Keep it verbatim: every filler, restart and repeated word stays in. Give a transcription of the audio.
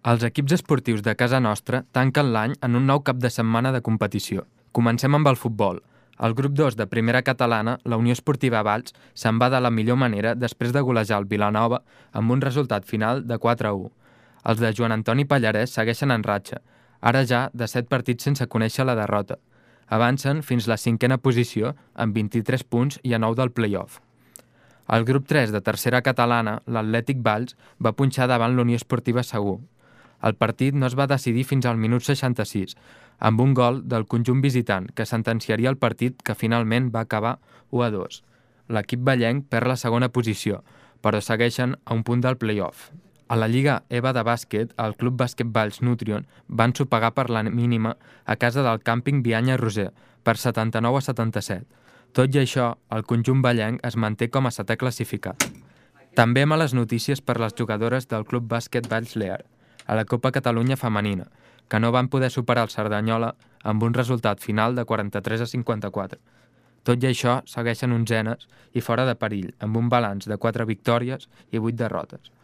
Els equips esportius de casa nostra tanquen l'any en un nou cap de setmana de competició. Comencem amb el futbol. Al grup dos de primera catalana, la Unió Esportiva Valls se'n va de la millor manera després de golejar el Vilanova amb un resultat final de quatre a u. Els de Joan Antoni Pallarès segueixen en ratxa, ara ja de set partits sense conèixer la derrota. Avancen fins la cinquena posició amb vint-i-tres punts i a nou del play-off. Al grup tres de tercera catalana, l'Atlètic Valls va punxar davant l'Unió Esportiva Segur. El partit no es va decidir fins al minut seixanta-sis, amb un gol del conjunt visitant, que sentenciaria el partit que finalment va acabar u a dos. L'equip vallenc perd la segona posició, però segueixen a un punt del play-off. A la Lliga EVA de bàsquet, el Club Bàsquet Valls Nutrion van sopegar per la mínima a casa del càmping Bianya Roser per setanta-nou a setanta-set. Tot i això, el conjunt vallenc es manté com a setè classificat. També males notícies per les jugadores del Club Bàsquet Valls Lear, a la Copa Catalunya Femenina, que no van poder superar el Cerdanyola amb un resultat final de quaranta-tres a cinquanta-quatre. Tot i això, segueixen onzenes i fora de perill, amb un balanç de quatre victòries i vuit derrotes.